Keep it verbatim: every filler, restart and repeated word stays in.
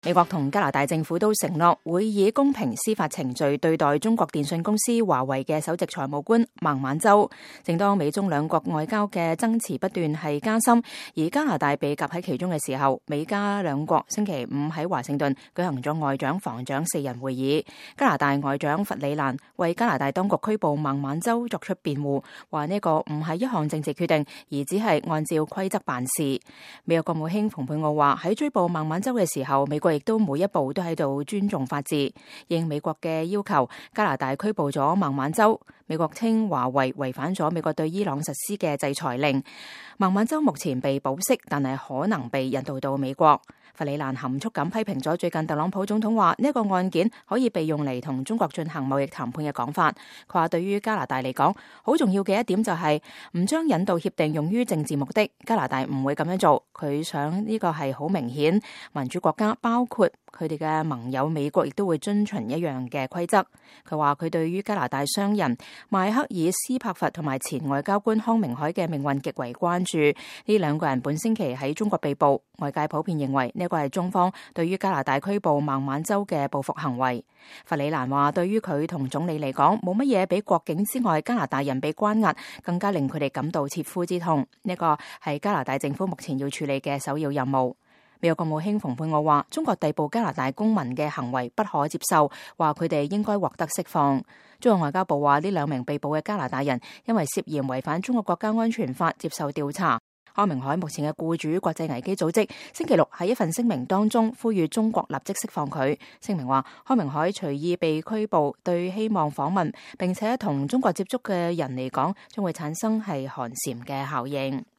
美國同加拿大政府都承諾會以公平司法程序對待中國電信公司華為嘅首席財務官孟晚舟。正當美中兩國外交嘅爭持不斷係加深，而加拿大被夾喺其中嘅時候，美加兩國星期五喺華盛頓舉行咗外長防長四人會議。加拿大外長弗里蘭為加拿大當局拘捕孟晚舟作出辯護，話呢個唔係一項政治決定，而只係按照規則辦事。美國國務卿蓬佩奧話喺追捕孟晚舟嘅時候，美國亦都每一步都喺度尊重法治。應美國嘅要求，加拿大拘捕咗孟晚舟。美國稱華為違反咗美國對伊朗實施嘅制裁令。孟晚舟目前被保釋，但係可能被引渡到美國。弗里蘭含蓄咁批評咗最近特朗普總統話呢個案件可以被用嚟同中國進行貿易談判嘅講法。佢話對於加拿大嚟講，好重要嘅一點就係唔將引渡協定用於政治目的。加拿大唔會咁樣做。佢想呢個係好明顯，民主國家包括佢哋嘅盟友美國亦都會遵循一樣嘅規則。佢話佢對於加拿大商人邁克爾斯柏佛同埋前外交官康明凱嘅命運極為關注。呢兩個人本星期喺中國被捕，外界普遍認為呢個係中方對於加拿大拘捕孟晚舟嘅報復行為。弗里蘭話對於佢同總理嚟講，冇乜嘢比國境之外加拿大人被關押更加令佢哋感到切膚之痛。呢個係加拿大政府目前要處理嘅首要任務。美國國務卿蓬佩奧話中國逮捕加拿大公民嘅行為不可接受，話佢哋應該獲得釋放。中國外交部話呢兩名被捕嘅加拿大人因為涉嫌違反中國國家安全法接受調查。康明凱目前嘅僱主國際危機組織星期六喺一份聲明當中呼籲中國立即釋放佢。聲明話康明凱隨意被拘捕對希望訪問並且同中國接觸嘅人嚟講將會產生係寒蟬嘅效應。